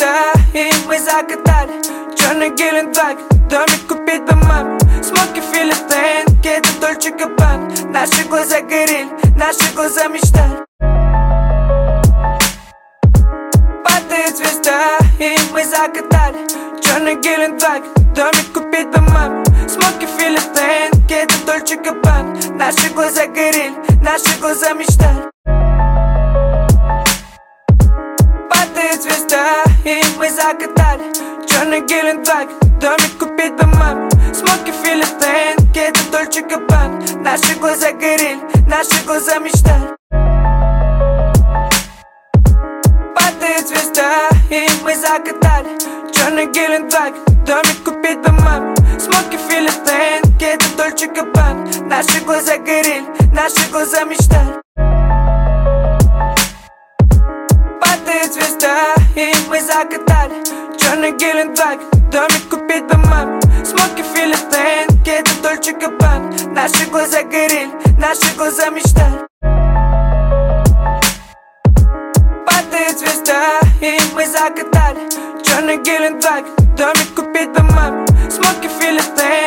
звезда, и мы закатали черный Гелендваген, домик купить бы маме. Смоки, филистейн, это Дольче Габбана. Наши глаза горели, наши глаза мечтали. Падает звезда, и мы закатали черный Гелендваген, домик купить бы маме. Смоки, филистейн, это Дольче Габбана. Наши глаза горели, наши глаза мечтали. Падает звезда, и мы закатали черный Гелендваген, домик купить бы маме. Смоки, филистейн, это Дольче Габбана. Наши глаза горели, наши глаза мечтали. Падает звезда, и мы закатали черный Гелендваген, домик купить бы маме. Смоки, филистейн, это Дольче Габбана. Наши глаза горели, наши глаза мечтали. Падает звезда, и мы закатали черный Гелендваген, домик купить бы маме. Смоки, филистейн, это Дольче Габбана. Наши глаза горели, наши глаза мечтали. Падает звезда, и мы закатали черный Гелендваген, домик купить бы маме. Смоки, филистейн,